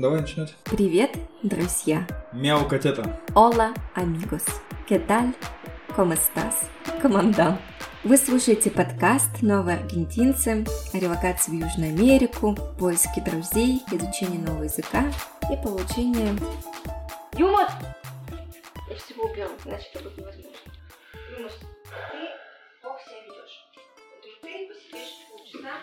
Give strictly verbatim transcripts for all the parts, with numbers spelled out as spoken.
давай начинать. Привет, друзья. Мяу, котята. Hola, amigos. ¿Qué tal? ¿Cómo estás? Командан. Вы слушаете подкаст «Новые аргентинцы» о релокации в Южную Америку, поиске друзей, изучении нового языка и получении... Юмор! Я всего уберу, иначе это будет невозможно. Юмор, ты плохо себя ведешь. Вот и ты посидишь полчаса.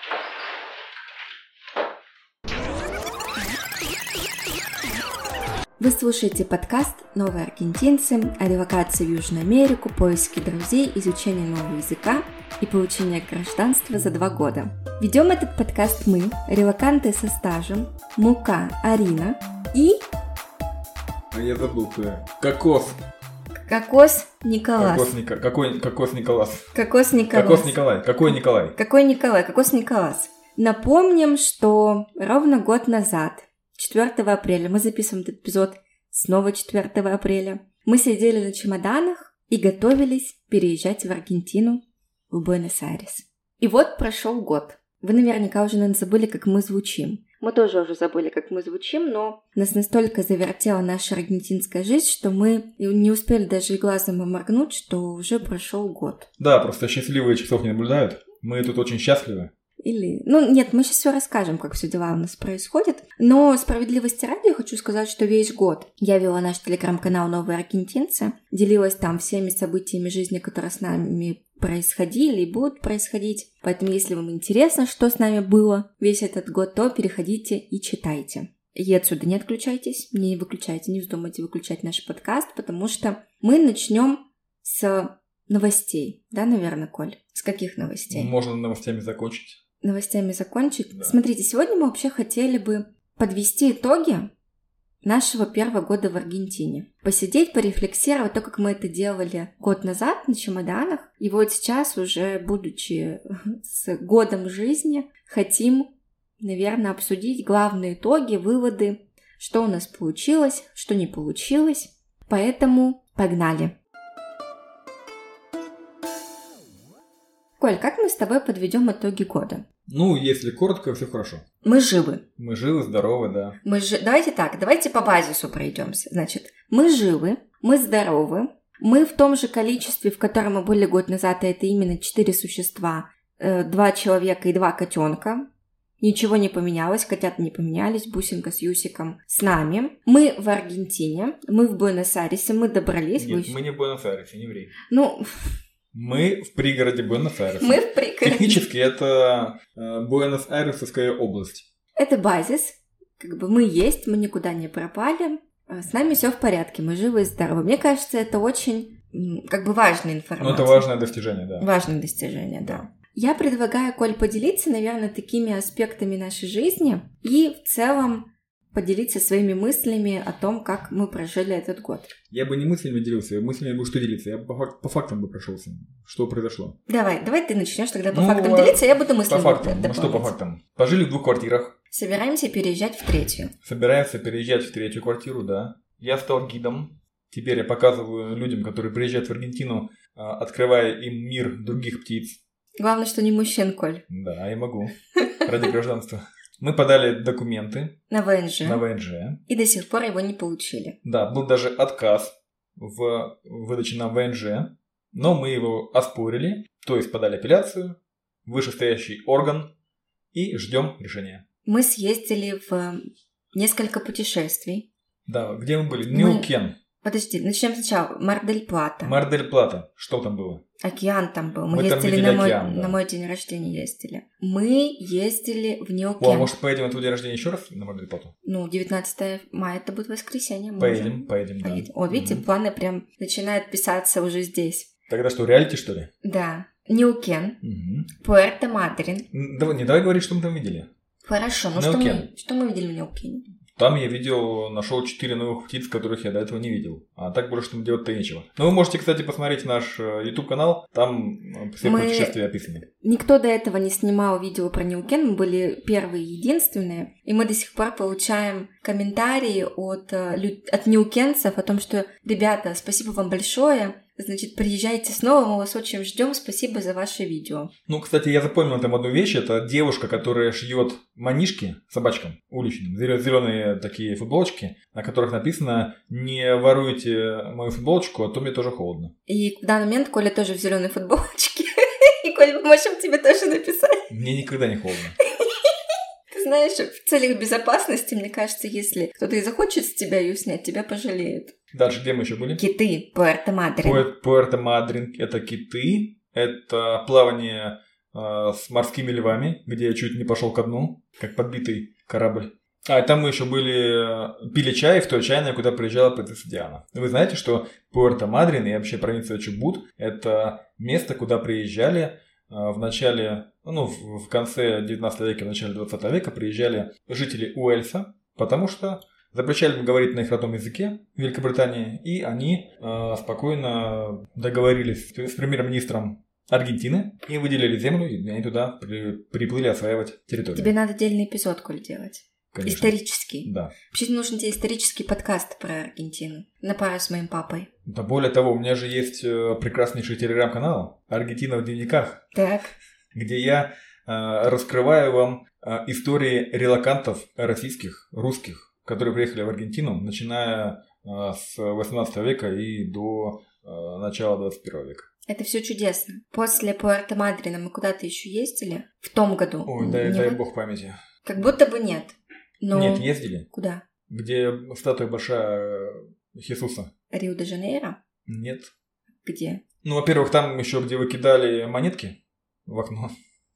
Вы слушаете подкаст «Новые аргентинцы» о релокации в Южную Америку, поиске друзей, изучении нового языка и получении гражданства за два года. Ведем этот подкаст мы, релоканты со стажем, Мука Арина и... А я забыл, кто я. Кокос. Кокос Николас. Кокос, Ника... Какой Кокос Николас? Кокос Николас. Кокос Николай. Какой Николай? Какой Николай? Кокос Николас. Напомним, что ровно год назад, четвёртого апреля, мы записываем этот эпизод снова четвёртого апреля, мы сидели на чемоданах и готовились переезжать в Аргентину, в Буэнос-Айрес. И вот прошел год. Вы наверняка уже, наверное, забыли, как мы звучим. Мы тоже уже забыли, как мы звучим, но нас настолько завертела наша аргентинская жизнь, что мы не успели даже и глазом моргнуть, что уже прошел год. Да, просто счастливые часов не наблюдают. Мы тут очень счастливы. Или... Ну, нет, мы сейчас все расскажем, как все дела у нас происходят. Но справедливости ради я хочу сказать, что весь год я вела наш телеграм-канал «Новые аргентинцы», делилась там всеми событиями жизни, которые с нами происходили и будут происходить. Поэтому, если вам интересно, что с нами было весь этот год, то переходите и читайте. И отсюда не отключайтесь, не выключайте, не вздумайте выключать наш подкаст, потому что мы начнем с новостей. Да, наверное, Коль? С каких новостей? Можно новостями закончить. Новостями закончить. Да. Смотрите, сегодня мы вообще хотели бы подвести итоги нашего первого года в Аргентине. Посидеть, порефлексировать то, как мы это делали год назад на чемоданах. И вот сейчас, уже будучи с годом жизни, хотим, наверное, обсудить главные итоги, выводы, что у нас получилось, что не получилось. Поэтому погнали! Коль, как мы с тобой подведем итоги года? Ну, если коротко, все хорошо. Мы живы. Мы живы, здоровы, да. Мы жи... Давайте так, давайте по базису пройдемся. Значит, мы живы, мы здоровы, мы в том же количестве, в котором мы были год назад, а это именно четыре существа, э, два человека и два котенка. Ничего не поменялось, котята не поменялись, Бусинка с Юсиком с нами. Мы в Аргентине, мы в Буэнос-Айресе, мы добрались. Нет, вы... мы не в Буэнос-Айресе, не ври. Ну... Мы в пригороде Буэнос-Айреса. Мы в пригороде. Технически это э, Буэнос-Айресовская область. Это базис. Как бы мы есть, мы никуда не пропали. С нами все в порядке, мы живы и здоровы. Мне кажется, это очень как бы важная информация. Ну, это важное достижение, да. Важное достижение, да. Я предлагаю, Коль, поделиться, наверное, такими аспектами нашей жизни и в целом поделиться своими мыслями о том, как мы прожили этот год. Я бы не мыслями делился, я мыслями бы что делиться. Я бы по, фак- по фактам бы прошелся. Что произошло? Давай, давай ты начнешь тогда по ну, фактам а... делиться, а я буду мыслями по фактам. дополнять. Ну что по фактам? Пожили в двух квартирах. Собираемся переезжать в третью. Собираемся переезжать в третью квартиру, да. Я стал гидом. Теперь я показываю людям, которые приезжают в Аргентину, открывая им мир других птиц. Главное, что не мужчин, Коль. Да, я могу. Ради гражданства. Мы подали документы на ВНЖ. на ВНЖ. И до сих пор его не получили. Да, был даже отказ в выдаче нам ВНЖ, но мы его оспорили, то есть подали апелляцию, вышестоящий орган, и ждем решения. Мы съездили в несколько путешествий. Да, где мы были? Мы... Неукен. Подожди, начнем сначала. Мар-дель-Плата. Мар-дель-Плата. Что там было? Океан там был. Мы, мы ездили на мой, океан, да. на мой день рождения ездили. Мы ездили в Неукен. О, может, поедем на твой день рождения еще раз на Мар-дель-Плату? Ну, девятнадцатого мая это будет воскресенье. Поедем, поедем, да. Поедем. О, видите, mm-hmm. планы прям начинают писаться уже здесь. Тогда что, реалити, что ли? Да. Неукен. Mm-hmm. Пуэрто-Мадрин. Давай, не давай говорить, что мы там видели. Хорошо, ну что мы, что мы видели в Неукене? Там я видел, нашел четыре новых птиц, которых я до этого не видел. А так больше там делать-то и нечего. Но вы можете, кстати, посмотреть наш YouTube-канал, там все мы... путешествия описаны. Никто до этого не снимал видео про Неукен, мы были первые и единственные. И мы до сих пор получаем комментарии от, от неукенцев о том, что, ребята, спасибо вам большое Значит, приезжайте снова, мы вас очень ждем. Спасибо за ваше видео. Ну, кстати, я запомнил там одну вещь. Это девушка, которая шьет манишки собачкам уличным. Зеленые такие футболочки, на которых написано: не воруйте мою футболочку, а то мне тоже холодно. И в данный момент Коля тоже в зеленой футболочке. И, Коль, мы можем тебе тоже написать. Мне никогда не холодно. Ты знаешь, в целях безопасности, мне кажется, если кто-то и захочет с тебя ее снять, тебя пожалеют. Дальше где мы еще были? Киты, Пуэрто-Мадрин. Пуэр- Пуэрто-Мадрин – это киты, это плавание э, с морскими львами, где я чуть не пошел ко дну, как подбитый корабль. А, и там мы еще были, пили чай в той чайной, куда приезжала принцесса Диана. Вы знаете, что Пуэрто-Мадрин и вообще провинция Чубут – это место, куда приезжали э, в начале, ну, в, в конце девятнадцатого века, в начале двадцатого века приезжали жители Уэльса, потому что запрещали им говорить на их родном языке в Великобритании, и они э, спокойно договорились с премьер-министром Аргентины и выделили землю, и они туда при, приплыли осваивать территорию. Тебе надо отдельный эпизод, Коль, делать. Конечно. Исторический. Да. Вообще нужен тебе исторический подкаст про Аргентину. На пару с моим папой. Да, более того, у меня же есть э, прекраснейший телеграм-канал «Аргентина в дневниках», Так. где я э, раскрываю вам э, истории релокантов российских, русских, которые приехали в Аргентину, начиная э, с восемнадцатого века и до э, начала двадцать первого века. Это все чудесно. После Пуэрто-Мадрина мы куда-то еще ездили? В том году. Ой, дай, Не дай вы- бог памяти. Как будто бы нет. Но... Нет, ездили. Куда? Где статуя большая Иисуса. Рио-де-Жанейро? Нет. Где? Ну, во-первых, там еще, где вы кидали монетки в окно.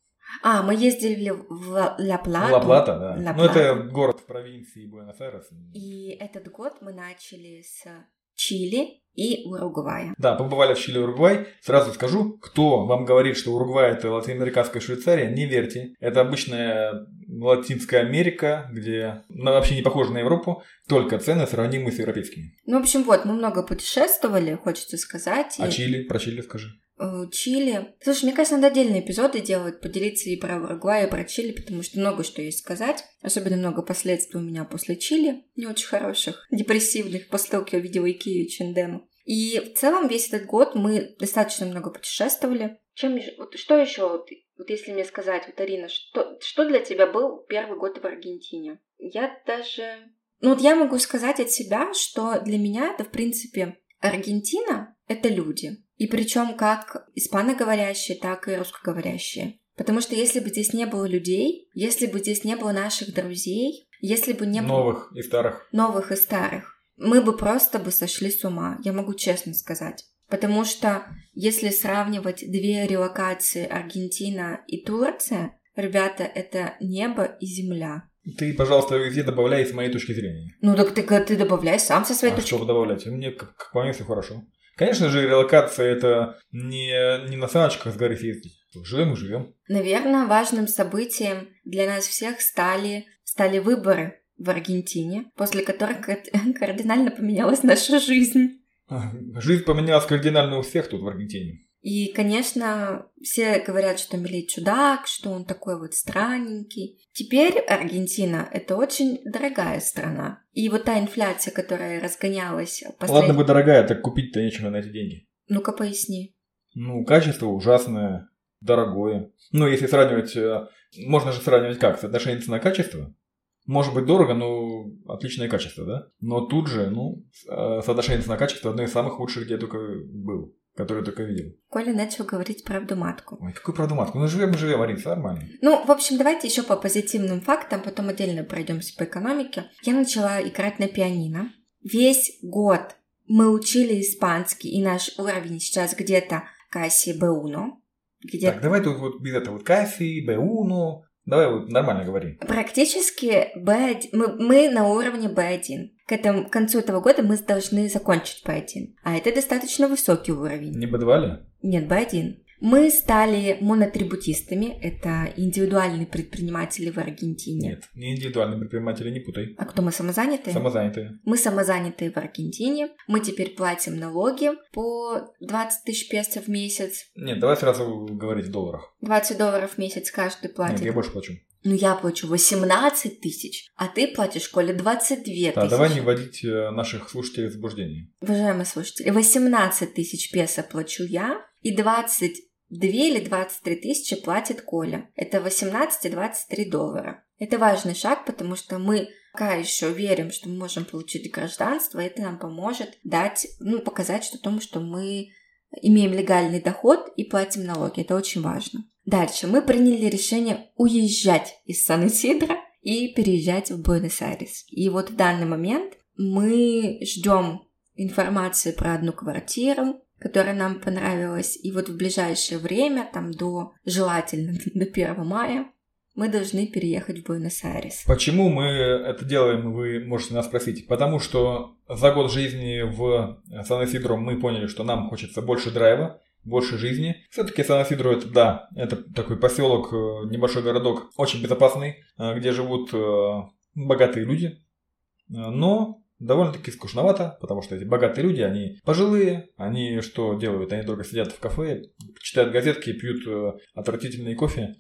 А, мы ездили в Ла-Плату. Ла-Плата, да. Ла-Плата. Ну, это город в провинции Буэнос-Айрес. И этот год мы начали с Чили и Уругвая. Да, побывали в Чили и Уругвай. Сразу скажу, кто вам говорит, что Уругвай – это латиноамериканская Швейцария, не верьте. Это обычная Латинская Америка, где ну, вообще не похожа на Европу, только цены сравнимы с европейскими. Ну, в общем, вот, мы много путешествовали, хочется сказать. А и- Чили? Про Чили скажи. Э, Чили. Слушай, мне кажется, надо отдельные эпизоды делать, поделиться и про Уругвай, и про Чили, потому что много что есть сказать. Особенно много последствий у меня после Чили, не очень хороших, депрессивных, после того, как я увидела Икею и Чендему. И в целом весь этот год мы достаточно много путешествовали. Чем, ещё- вот что еще, вот, вот если мне сказать, вот, Арина, что, что для тебя был первый год в Аргентине? Я даже... Ну вот я могу сказать от себя, что для меня это, в принципе, Аргентина — это люди. И причем как испаноговорящие, так и русскоговорящие. Потому что если бы здесь не было людей, если бы здесь не было наших друзей, если бы не было Новых и старых. новых и старых, мы бы просто бы сошли с ума, я могу честно сказать. Потому что если сравнивать две релокации Аргентина и Турция, ребята, это небо и земля. Ты, пожалуйста, везде добавляй с моей точки зрения. Ну так ты, ты добавляй сам со своей А точки. что вы добавляете? Мне, как, как по мне, все хорошо. Конечно же, релокация – это не, не на саночках с горы съездить. Живем и живем. Наверное, важным событием для нас всех стали, стали выборы в Аргентине, после которых кар- кардинально поменялась наша жизнь. Жизнь поменялась кардинально у всех тут в Аргентине. И, конечно, все говорят, что Милей чудак, что он такой вот странненький. Теперь Аргентина – это очень дорогая страна. И вот та инфляция, которая разгонялась... Послед... Ладно бы дорогая, так купить-то нечего на эти деньги. Ну-ка поясни. Ну, качество ужасное, дорогое. Ну, если сравнивать... э, Можно же сравнивать как? Соотношение цена-качество? Может быть дорого, но отличное качество, да? Но тут же, ну, э, соотношение цена-качество одно из самых лучших, где я только был. Который я только видел. Коля начал говорить правду матку. Ой, какую правду матку? Ну, живем и живем, Арин, все нормально. Ну, в общем, давайте еще по позитивным фактам, потом отдельно пройдемся по экономике. Я начала играть на пианино. Весь год мы учили испанский, и наш уровень сейчас где-то касси бэ один. Где... Так, давай тут вот без этого вот касси, бэ один. Давай вот нормально говори. Практически бэ один. Мы, мы на уровне бэ один. К, этому, к концу этого года мы должны закончить бэ один. А это достаточно высокий уровень. Не бэ два ли? Нет, бэ один. Мы стали монотрибутистами, это индивидуальные предприниматели в Аргентине. Нет, не индивидуальные предприниматели, не путай. А кто мы, самозанятые? Самозанятые. Мы самозанятые в Аргентине, мы теперь платим налоги по двадцать тысяч песо в месяц. Нет, давай сразу говорить в долларах. двадцать долларов в месяц каждый платит. Нет, я больше плачу. Ну, я плачу восемнадцать тысяч, а ты платишь, Коля, двадцать две тысячи. Да, давай не вводить наших слушателей в заблуждение. Уважаемые слушатели, восемнадцать тысяч песо плачу я, и двадцать две или двадцать три тысячи платит Коля. Это восемнадцать и двадцать три доллара. Это важный шаг, потому что мы пока еще верим, что мы можем получить гражданство, и это нам поможет дать, ну, показать что тому, что мы имеем легальный доход и платим налоги. Это очень важно. Дальше мы приняли решение уезжать из Сан-Исидро и переезжать в Буэнос-Айрес. И вот в данный момент мы ждем информации про одну квартиру, которая нам понравилась. И вот в ближайшее время, там до, желательно, до первого мая, мы должны переехать в Буэнос-Айрес. Почему мы это делаем, вы можете нас спросить. Потому что за год жизни в Сан-Исидро мы поняли, что нам хочется больше драйва, больше жизни. Все-таки Сан-Исидро это, да, это такой поселок, небольшой городок, очень безопасный, где живут богатые люди. Но довольно-таки скучновато, потому что эти богатые люди, они пожилые, они что делают? Они только сидят в кафе, читают газетки, пьют отвратительный кофе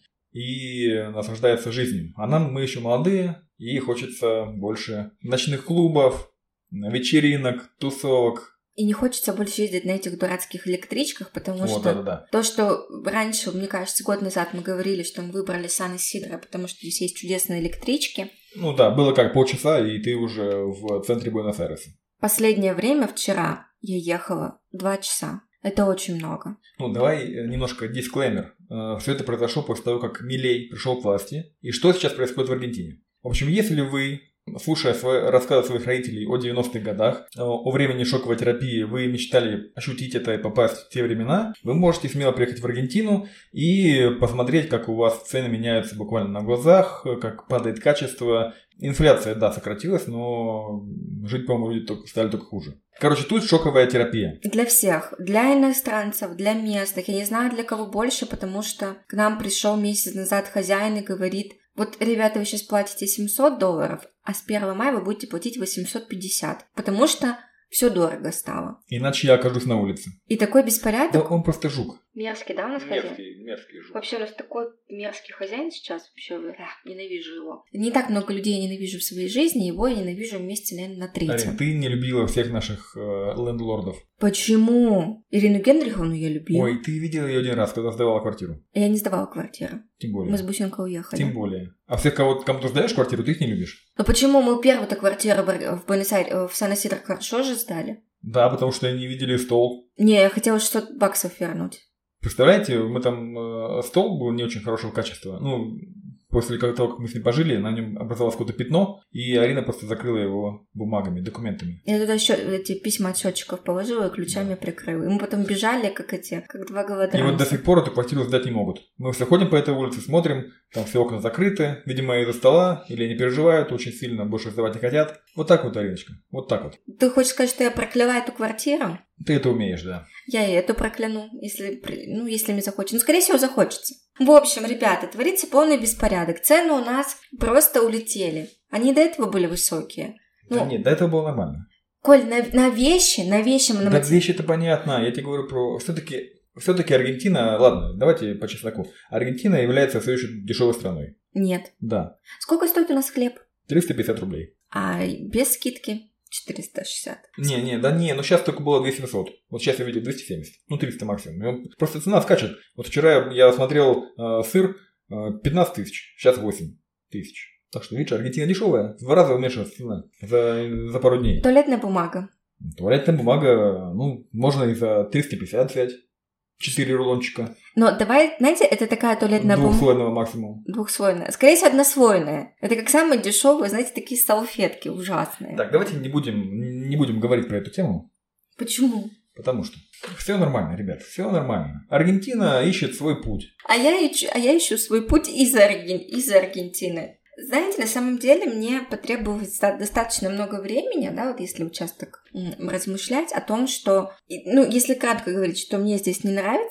и наслаждаются жизнью. А нам, мы еще молодые, и хочется больше ночных клубов, вечеринок, тусовок. И не хочется больше ездить на этих дурацких электричках, потому вот, что да, да, да. то, что раньше, мне кажется, год назад мы говорили, что мы выбрали Сан-Исидро, потому что здесь есть чудесные электрички. Ну да, было как полчаса, и ты уже в центре Буэнос-Айреса. Последнее время, вчера, я ехала два часа. Это очень много. Ну, давай немножко дисклеймер. Все это произошло после того, как Милей пришел к власти. И что сейчас происходит в Аргентине? В общем, если вы, слушая свои, рассказы своих родителей о девяностых годах, о времени шоковой терапии, вы мечтали ощутить это и попасть в те времена, вы можете смело приехать в Аргентину и посмотреть, как у вас цены меняются буквально на глазах, как падает качество. Инфляция, да, сократилась, но жить, по-моему, люди только, стали только хуже. Короче, тут шоковая терапия. Для всех. Для иностранцев, для местных. Я не знаю, для кого больше, потому что к нам пришел месяц назад хозяин и говорит: вот, ребята, вы сейчас платите семьсот долларов, а с первого мая вы будете платить восемьсот пятьдесят, потому что все дорого стало. Иначе я окажусь на улице. И такой беспорядок. Да он просто жук. Мерзкий, да, у нас хозяин? Мерзкий, мерзкий жук. Вообще у нас такой мерзкий хозяин сейчас. Вообще, да, ненавижу его. Не так много людей я ненавижу в своей жизни, его я ненавижу вместе, наверное, на третьем. Арин, ты не любила всех наших э, лендлордов. Почему? Ирину Генриховну я любила. Ой, ты видела ее один раз, когда сдавала квартиру. Я не сдавала квартиру. Тем более. Мы с Бусенко уехали. Тем более. А всех, кого, кому ты сдаешь квартиру, ты их не любишь. Но почему мы первую-то квартиру в Буэнос-Айресе, в Сан-Исидро хорошо же сдали? Да, потому что они видели стол. Не, я хотела шестьсот баксов вернуть. Представляете, мы там э, стол был не очень хорошего качества. Ну, после того, как мы с ним пожили, на нем образовалось какое-то пятно, и Арина просто закрыла его бумагами, документами. Я туда еще эти письма от счетчиков положила и ключами прикрыла. И мы потом бежали, как эти, как два голодранца. И вот до сих пор эту квартиру сдать не могут. Мы все ходим по этой улице, смотрим, там все окна закрыты, видимо, из-за стола, или они переживают очень сильно, больше сдавать не хотят. Вот так вот, Ариночка, вот так вот. Ты хочешь сказать, что я прокляла эту квартиру? Ты это умеешь, да. Я и эту прокляну, если, ну, если мне захочется. Ну, скорее всего, захочется. В общем, ребята, творится полный беспорядок. Цены у нас просто улетели. Они до этого были высокие. Ну, да нет, до этого было нормально. Коль, на, на вещи, на вещи... На да, вещи-то понятно. Я тебе говорю про... Все-таки, все-таки Аргентина... Ладно, давайте по чесноку. Аргентина является все еще дешевой страной. Нет. Да. Сколько стоит у нас хлеб? триста пятьдесят рублей. А без скидки? четыреста шестьдесят. Не, не, да не, ну сейчас только было две тысячи семьсот. Вот сейчас я видел двести семьдесят. Ну, триста максимум. Просто цена скачет. Вот вчера я смотрел э, сыр э, пятнадцать тысяч, сейчас восемь тысяч. Так что, видишь, Аргентина дешевая. В два раза уменьшилась цена за, за пару дней. Туалетная бумага. Туалетная бумага, ну, можно и за триста пятьдесят взять. Четыре рулончика. Но давай, знаете, это такая туалетная бумага... Двухслойного максимум. Двухслойная. Скорее всего, однослойная. Это как самые дешевые, знаете, такие салфетки ужасные. Так, давайте не будем, не будем говорить про эту тему. Почему? Потому что все нормально, ребят, все нормально. Аргентина ищет свой путь. А я ищу, а я ищу свой путь из, Арген... из Аргентины. Знаете, на самом деле мне потребовалось достаточно много времени, да, вот если вот сейчас так размышлять о том, что, ну, если кратко говорить, что мне здесь не нравится,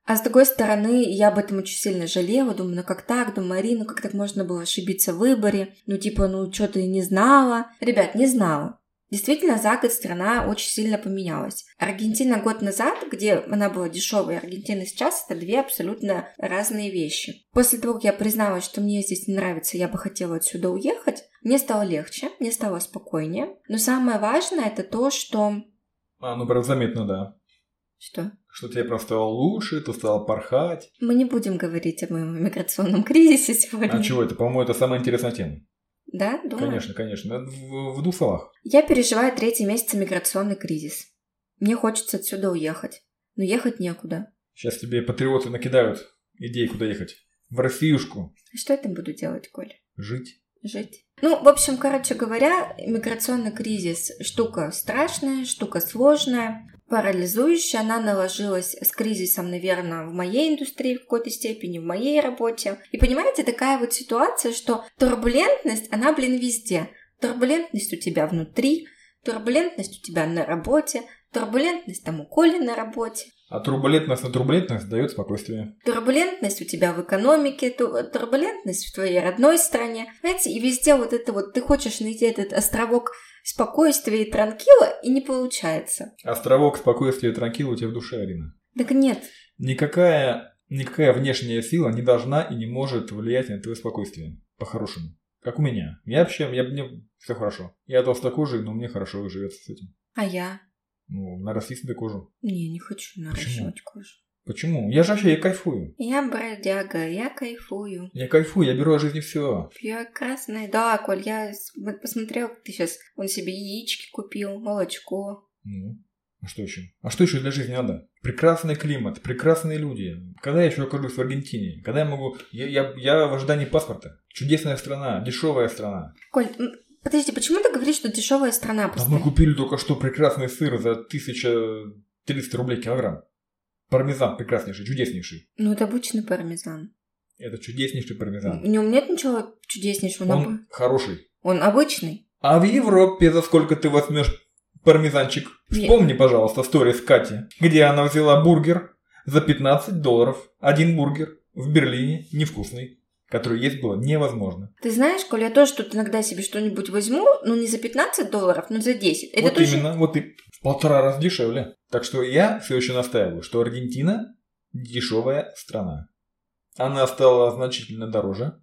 А с другой стороны, я об этом очень сильно жалела, думаю, ну как так, думаю, Марина, как так можно было ошибиться в выборе, ну типа, ну что ты не знала? Ребят, не знала. Действительно, за год страна очень сильно поменялась. Аргентина год назад, где она была дешевой, Аргентина сейчас — это две абсолютно разные вещи. После того, как я призналась, что мне здесь не нравится, я бы хотела отсюда уехать, мне стало легче, мне стало спокойнее. Но самое важное — это то, что... А, ну прям заметно, да. Что? Что тебе просто стало лучше, ты стала порхать. Мы не будем говорить о моем миграционном кризисе сегодня. А чего это? По-моему, это самая интересная тема. Да, думаю. Конечно, конечно. В, в двух словах. Я переживаю третий месяц миграционный кризис. Мне хочется отсюда уехать. Но ехать некуда. Сейчас тебе патриоты накидают идеи, куда ехать. В Россиюшку. Что я там буду делать, Коль? Жить. Жить. Ну, в общем, короче говоря, миграционный кризис – штука страшная, штука сложная, парализующая. Она наложилась с кризисом, наверное, в моей индустрии в какой-то степени, в моей работе. И понимаете, такая вот ситуация, что турбулентность, она, блин, везде. Турбулентность у тебя внутри, турбулентность у тебя на работе, турбулентность там у Коли на работе. А турбулентность на турбулентность дает спокойствие. Турбулентность у тебя в экономике, турбулентность в твоей родной стране. Знаете, и везде вот это вот, ты хочешь найти этот островок спокойствия и транкила, и не получается. Островок спокойствия и транкила у тебя в душе, Арина. Так нет. Никакая, никакая внешняя сила не должна и не может влиять на твое спокойствие. По-хорошему. Как у меня. Я вообще, я, мне все хорошо. Я толстокожий, но мне хорошо живется с этим. А я? Ну, нарасти себе кожу. Не, не хочу наращивать кожу. Почему? Я же вообще, я кайфую. Я бродяга, я кайфую. Я кайфую, я беру от жизни все. Я красная. Да, Коль, я посмотрел, как ты сейчас, он себе яички купил, молочко. Ну, а что еще? А что еще для жизни надо? Прекрасный климат, прекрасные люди. Когда я еще окажусь в Аргентине? Когда я могу... Я, я, я в ожидании паспорта. Чудесная страна, дешевая страна. Коль, подожди, почему ты говоришь, что дешевая страна? А мы купили только что прекрасный сыр за тысяча триста рублей килограмм. Пармезан прекраснейший, чудеснейший. Ну, это обычный пармезан. Это чудеснейший пармезан. В нем нет ничего чудеснейшего. Он об... хороший. Он обычный. А в Европе за сколько ты возьмешь пармезанчик? Вспомни, пожалуйста, сторис Кати, где она взяла бургер за пятнадцать долларов. Один бургер в Берлине, невкусный, который есть было невозможно. Ты знаешь, Коля, я тоже тут иногда себе что-нибудь возьму, ну не за пятнадцать долларов, но за десять. Это вот тоже... именно, вот и в полтора раза дешевле. Так что я все еще настаиваю, что Аргентина дешевая страна. Она стала значительно дороже,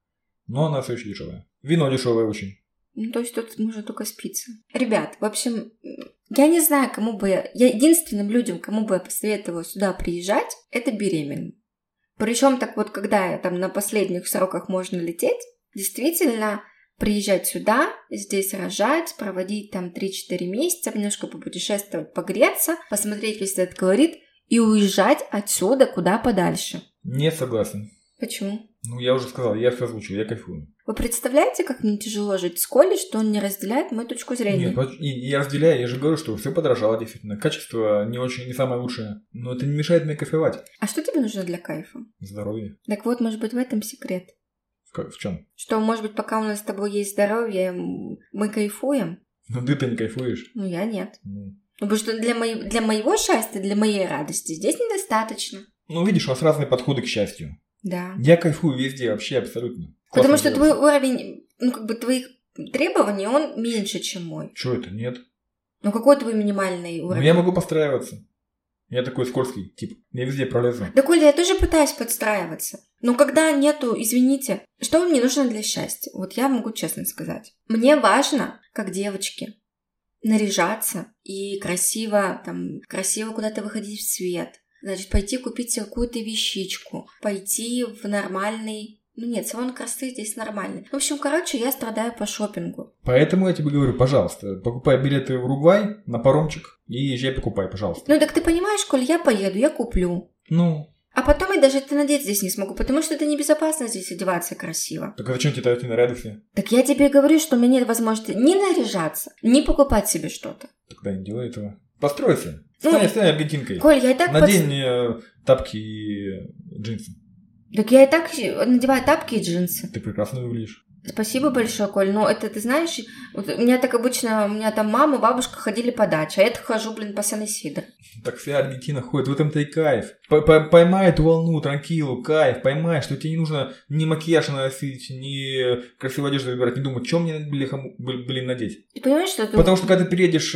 но она все еще дешевая. Вино дешевое очень. Ну, то есть тут можно только спиться. Ребят, в общем, я не знаю, кому бы я... я единственным людям, кому бы я посоветовала сюда приезжать, это беременным. Причем так вот, когда там на последних сроках можно лететь, действительно приезжать сюда, здесь рожать, проводить там три-четыре месяца, немножко попутешествовать, погреться, посмотреть весь этот колорит и уезжать отсюда куда подальше. Не согласен. Почему? Ну, я уже сказал, я все озвучил, я кайфую. Вы представляете, как мне тяжело жить с Колей, что он не разделяет мою точку зрения? Нет, я разделяю, я же говорю, что все подорожало действительно. Качество не очень, не самое лучшее. Но это не мешает мне кайфовать. А что тебе нужно для кайфа? Здоровье. Так вот, может быть, в этом секрет. В, в чем? Что, может быть, пока у нас с тобой есть здоровье, мы кайфуем? Ну, ты-то не кайфуешь. Ну, я нет. Ну, Ну, потому что для, моей, для моего счастья, для моей радости здесь недостаточно. ну, видишь, у нас разные подходы к счастью. Да. Я кайфую везде, вообще абсолютно. Потому Классно что делать. твой уровень, ну, как бы твоих требований, он меньше, чем мой. Чё это? Нет. Ну, какой твой минимальный уровень? Ну, я могу подстраиваться. Я такой скользкий тип. Я везде пролезу. Да, Коля, я тоже пытаюсь подстраиваться. Но когда нету, извините, что мне нужно для счастья? Вот я могу честно сказать. Мне важно, как девочке, наряжаться и красиво, там, красиво куда-то выходить в свет. Значит, пойти купить себе какую-то вещичку, пойти в нормальный... Ну нет, салон красоты здесь нормальный. В общем, короче, я страдаю по шопингу. Поэтому я тебе говорю, пожалуйста, покупай билеты в Уругвай на паромчик и езжай покупай, пожалуйста. Ну так ты понимаешь, Коль, я поеду, я куплю. Ну... А потом я даже это надеть здесь не смогу, потому что это небезопасно здесь одеваться красиво. Так а зачем тебе эти наряды все? Так я тебе говорю, что у меня нет возможности ни наряжаться, ни покупать себе что-то. Тогда не делай этого. Постройся. Ну, Стань, стань аргентинкой. Коль, я и так... Надень под... э, тапки и джинсы. Так я и так надеваю тапки и джинсы. Ты прекрасно выглядишь. Спасибо большое, Коль. Но это, ты знаешь, вот у меня так обычно, у меня там мама, бабушка ходили по даче, а я так хожу, блин, по Сан-Исидро. Так вся Аргентина ходит, в этом-то и кайф. Поймай эту волну, транкилу, кайф, поймай, что тебе не нужно ни макияж наносить, ни красивую одежду выбирать, не думать, что мне, блин, надеть. Ты понимаешь, что это... Потому что когда ты переедешь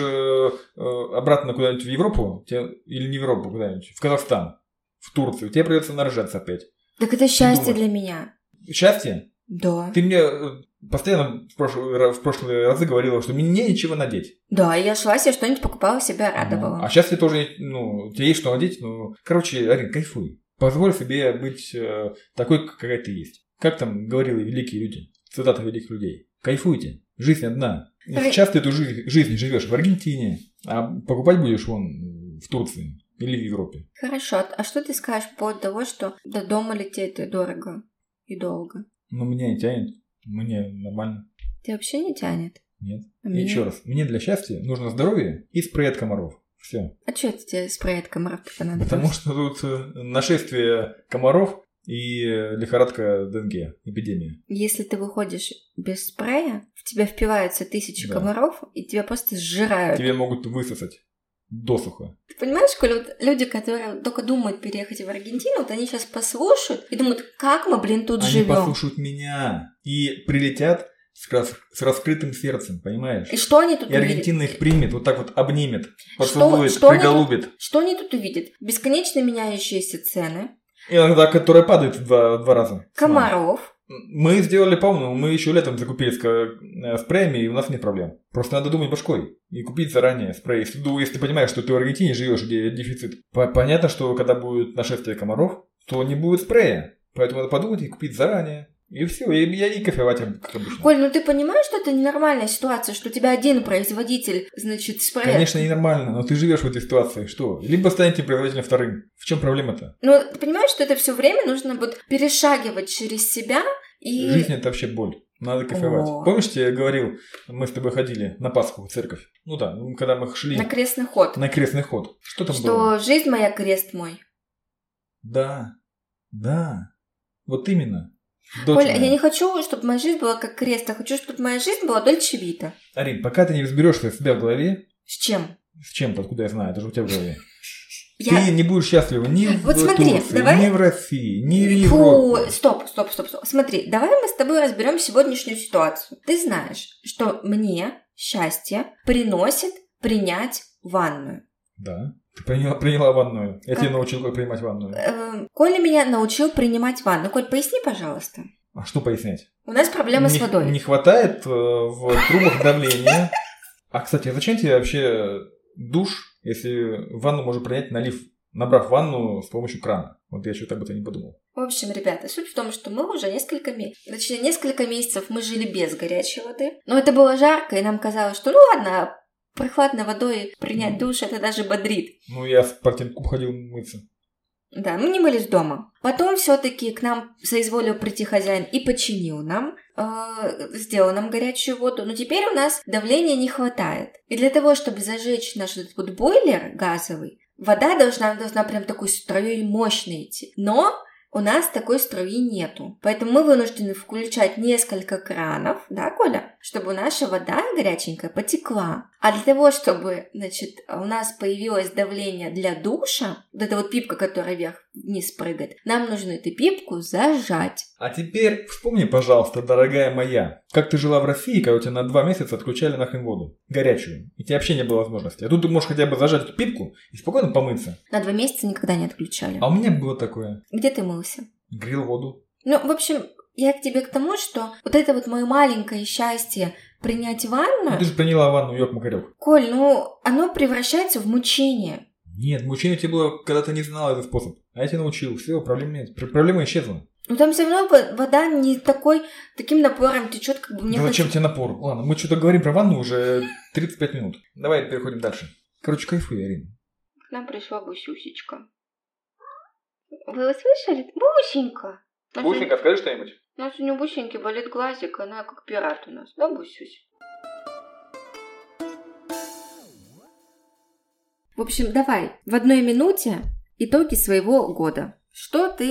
обратно куда-нибудь в Европу, или не в Европу, куда-нибудь, в Казахстан, в Турцию, тебе придется наряжаться опять. Так это счастье для меня. Счастье? Да. Ты мне постоянно в прошлые, в прошлые разы говорила, что мне нечего надеть. Да, я шла, я что-нибудь покупала, себя радовала. А сейчас тебе тоже, ну, тебе есть что надеть, ну, короче, Арин, кайфуй. Позволь себе быть э, такой, какая ты есть. Как там говорили великие люди, цитаты великих людей. Кайфуйте, жизнь одна. И сейчас ты эту жизнь, жизнь живешь в Аргентине, а покупать будешь вон в Турции или в Европе. Хорошо, а что ты скажешь по поводу того, что до дома лететь дорого и долго? Ну, меня не тянет. Мне нормально. Тебя вообще не тянет? Нет. А меня... Еще раз. Мне для счастья нужно здоровье и спрей от комаров. Все. А что это тебе спрей от комаров понадобилось? Потому что тут нашествие комаров и лихорадка денге, эпидемия. Если ты выходишь без спрея, в тебя впиваются тысячи да. комаров, и тебя просто сжирают. Тебе могут высосать. Досуха. Ты понимаешь, Коля, вот люди, которые только думают переехать в Аргентину, вот они сейчас послушают и думают, как мы, блин, тут они живем. Они послушают меня и прилетят с, рас... с раскрытым сердцем, понимаешь? И что они тут и увидят? И Аргентина их примет, вот так вот обнимет, поцелует, что, что приголубит. Они тут, что они тут увидят? Бесконечно меняющиеся цены. Иногда, которая падает в два, два раза. Комаров. Мы сделали, по-моему, мы еще летом закупили спреями, и у нас нет проблем. Просто надо думать башкой и купить заранее спрей. Если, если ты понимаешь, что ты в Аргентине живешь, где дефицит. Понятно, что когда будет нашествие комаров, то не будет спрея. Поэтому надо подумать и купить заранее. И все, и я и кофевать, как обычно. Коль, ну ты понимаешь, что это ненормальная ситуация, что у тебя один производитель, значит, спрея? Конечно, ненормально, но ты живешь в этой ситуации. Что? Либо станете производителем вторым. В чем проблема-то? Ну, ты понимаешь, что это все время нужно вот перешагивать через себя и... Жизнь — это вообще боль. Надо кайфовать. О. Помнишь, я говорил, мы с тобой ходили на Пасху в церковь? Ну да, когда мы шли... На крестный ход. На крестный ход. Что там что было? Что жизнь моя, крест мой. Да, да, вот именно. Дочь Коля, моя. Я не хочу, чтобы моя жизнь была как крест, я хочу, чтобы моя жизнь была Дольче Вита. Арин, пока ты не разберешься себя в голове... С чем? С чем-то, откуда я знаю, это же у тебя в голове. Я... Ты не будешь счастлива ни вот в смотри, Турции, давай... ни в России, ни в Европе. Европе. Стоп, стоп, стоп, стоп. Смотри, давай мы с тобой разберем сегодняшнюю ситуацию. Ты знаешь, что мне счастье приносит принять ванную. Да. Ты приняла, приняла ванную. Я как? тебя научил, как принимать ванную. Э, Коля меня научил принимать ванну. Коль, поясни, пожалуйста. А что пояснять? У нас проблема не, с водой. Не хватает э, в трубах давления. А, кстати, зачем тебе вообще душ, если ванну можно принять, налив, набрав ванну с помощью крана? Вот я что-то об этом не подумал. В общем, ребята, суть в том, что мы уже несколько месяцев, точнее, несколько месяцев мы жили без горячей воды. Но это было жарко, и нам казалось, что ну ладно, прохладной водой принять душ, это даже бодрит. Ну, я в спортивку ходил мыться. Да, мы не мылись дома. Потом все-таки к нам соизволил прийти хозяин и починил нам, э, сделал нам горячую воду. Но теперь у нас давления не хватает. И для того, чтобы зажечь наш этот вот бойлер газовый, вода должна, должна прям такой струей мощной идти. Но у нас такой струи нету. Поэтому мы вынуждены включать несколько кранов, да, Коля? Чтобы наша вода горяченькая потекла. А для того, чтобы, значит, у нас появилось давление для душа, вот эта вот пипка, которая вверх-вниз прыгает, нам нужно эту пипку зажать. А теперь вспомни, пожалуйста, дорогая моя, как ты жила в России, когда у тебя на два месяца отключали нахрен воду. Горячую. И тебе вообще не было возможности. А тут ты можешь хотя бы зажать эту пипку и спокойно помыться. На два месяца никогда не отключали. А у меня было такое. Где ты мылся? Грел воду. Ну, в общем, я к тебе к тому, что вот это вот мое маленькое счастье принять ванну... Ну, ты же приняла ванну, ёк Макарёв. Коль, ну, оно превращается в мучение. Нет, мучение тебе было, когда ты не знала этот способ. А я тебя научил. Все, проблем нет. Проблема исчезла. Ну, там все равно вода не такой, таким напором течет, как бы мне да хочется... зачем тебе напор? Ладно, мы что-то говорим про ванну уже тридцать пять минут. Давай переходим дальше. Короче, кайфуй, Арина. К нам пришла Бусюсечка. Вы услышали? Бусенька. Бусенька, скажи что-нибудь. У нас у нее Бусеньки болит глазик, она как пират у нас. Да, Бусюсь? В общем, давай, в одной минуте итоги своего года. Что ты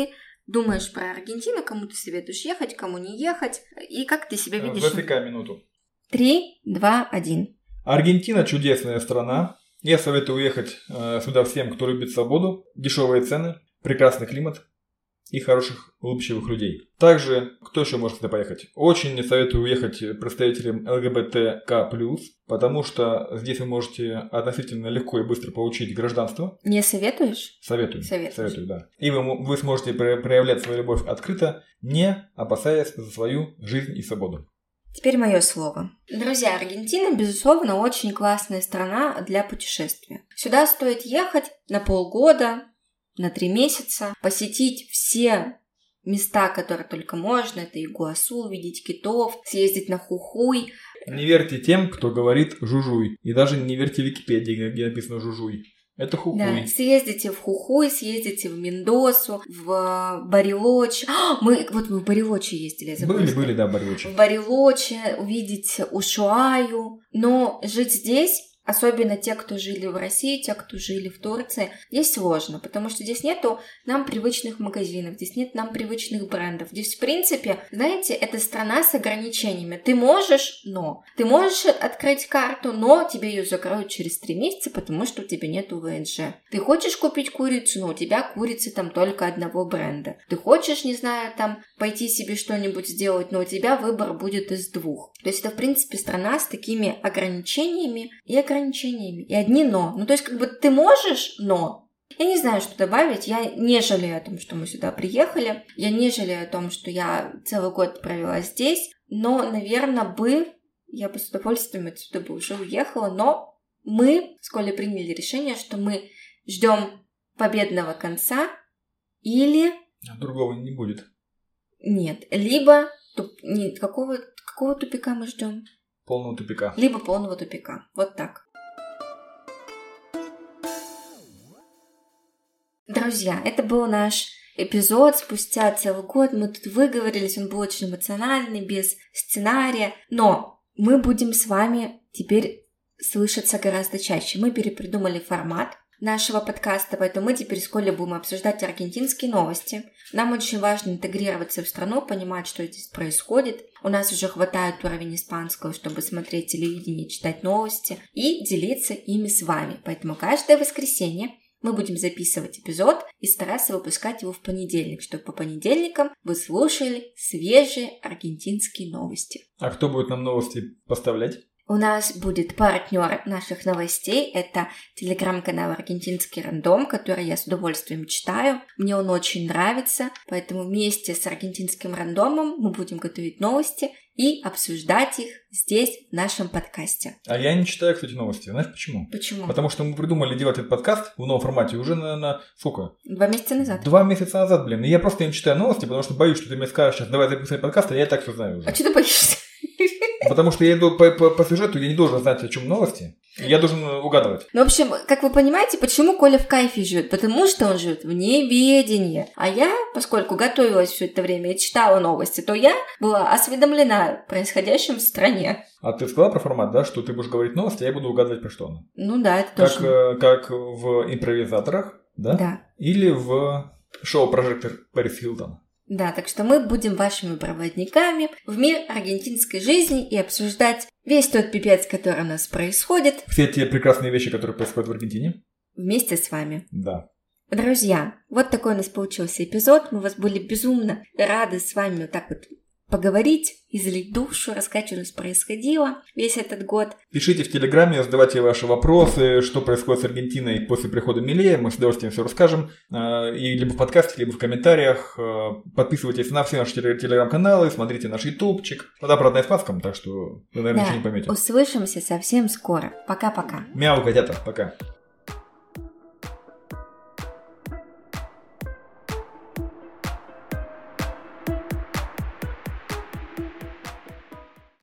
думаешь про Аргентину, кому ты советуешь ехать, кому не ехать, и как ты себя видишь? Засекай минуту. Три, два, один. Аргентина чудесная страна. Я советую уехать э, сюда всем, кто любит свободу, дешевые цены, прекрасный климат и хороших, улыбчивых людей. Также, кто еще может сюда поехать? Очень советую уехать представителям эл гэ бэ тэ ка плюс, потому что здесь вы можете относительно легко и быстро получить гражданство. Не советуешь? Советую. Советуешь. Советую, да. И вы, вы сможете проявлять свою любовь открыто, не опасаясь за свою жизнь и свободу. Теперь мое слово. Друзья, Аргентина, безусловно, очень классная страна для путешествия. Сюда стоит ехать на полгода, на три месяца, посетить все места, которые только можно. Это Игуасу, увидеть китов, съездить на Хухуй. Не верьте тем, кто говорит «жужуй». И даже не верьте Википедии, где написано «жужуй». Это Хухуй. Да, съездите в Хухуй, съездите в Мендосу, в Барилоче. А, мы, вот мы в Барилоче ездили, я забыла. Были, были, да, Барилоче. В Барилоче увидеть Ушуаю. Но жить здесь, особенно те, кто жили в России, те, кто жили в Турции, здесь сложно, потому что здесь нету нам привычных магазинов, здесь нет нам привычных брендов. Здесь, в принципе, знаете, это страна с ограничениями. Ты можешь, но. Ты можешь открыть карту, но тебе ее закроют через три месяца, потому что у тебя нету вэ эн жэ. Ты хочешь купить курицу, но у тебя курицы там только одного бренда. Ты хочешь, не знаю, там пойти себе что-нибудь сделать, но у тебя выбор будет из двух. То есть это, в принципе, страна с такими ограничениями и ограничениями. И одни но. Ну, то есть, как бы ты можешь, но. Я не знаю, что добавить. Я не жалею о том, что мы сюда приехали. Я не жалею о том, что я целый год провела здесь. Но, наверное, бы я бы с удовольствием отсюда бы уже уехала. Но мы с Колей приняли решение, что мы ждем победного конца или... Другого не будет. Нет. Либо... Туп... Нет, какого... какого тупика мы ждем? Полного тупика. Либо полного тупика. Вот так. Друзья, это был наш эпизод спустя целый год. Мы тут выговорились, он был очень эмоциональный, без сценария. Но мы будем с вами теперь слышаться гораздо чаще. Мы перепридумали формат нашего подкаста, поэтому мы теперь с Колей будем обсуждать аргентинские новости. Нам очень важно интегрироваться в страну, понимать, что здесь происходит. У нас уже хватает уровень испанского, чтобы смотреть телевидение, читать новости и делиться ими с вами. Поэтому каждое воскресенье мы будем записывать эпизод и стараться выпускать его в понедельник, чтобы по понедельникам вы слушали свежие аргентинские новости. А кто будет нам новости поставлять? У нас будет партнер наших новостей. Это телеграм-канал «Аргентинский рандом», который я с удовольствием читаю. Мне он очень нравится, поэтому вместе с «Аргентинским рандомом» мы будем готовить новости и обсуждать их здесь, в нашем подкасте. А я не читаю, кстати, новости. Знаешь почему? Почему? Потому что мы придумали делать этот подкаст в новом формате уже на, на сколько? Два месяца назад. Два месяца назад, блин. И я просто не читаю новости, потому что боюсь, что ты мне скажешь сейчас, давай записывай подкаст, а я и так все знаю уже. А что ты боишься? Потому что я иду по, по, по сюжету, я не должен знать, о чем новости. Я должен угадывать. Ну, в общем, как вы понимаете, почему Коля в кайфе живет? Потому что он живет в неведении. А я, поскольку готовилась все это время и читала новости, то я была осведомлена о происходящем в стране. А ты сказала про формат, да, что ты будешь говорить новости, а я буду угадывать, про что она? Ну да, это как, точно. э, как в импровизаторах, да? Да. Или в шоу «Прожектор» Пэрис Хилтон. Да, так что мы будем вашими проводниками в мир аргентинской жизни и обсуждать весь тот пипец, который у нас происходит. Все те прекрасные вещи, которые происходят в Аргентине. Вместе с вами. Да. Друзья, вот такой у нас получился эпизод. Мы вас были безумно рады с вами вот так вот поговорить, излить душу, рассказать, что у нас происходило весь этот год. Пишите в Телеграме, задавайте ваши вопросы, что происходит с Аргентиной после прихода Милея. Мы с удовольствием все расскажем. И либо в подкасте, либо в комментариях. Подписывайтесь на все наши Телеграм-каналы, смотрите наш ютубчик. Вода, правда, на испанском, так что вы, наверное, да, ничего не поймете. Услышимся совсем скоро. Пока-пока. Мяу, котята, пока.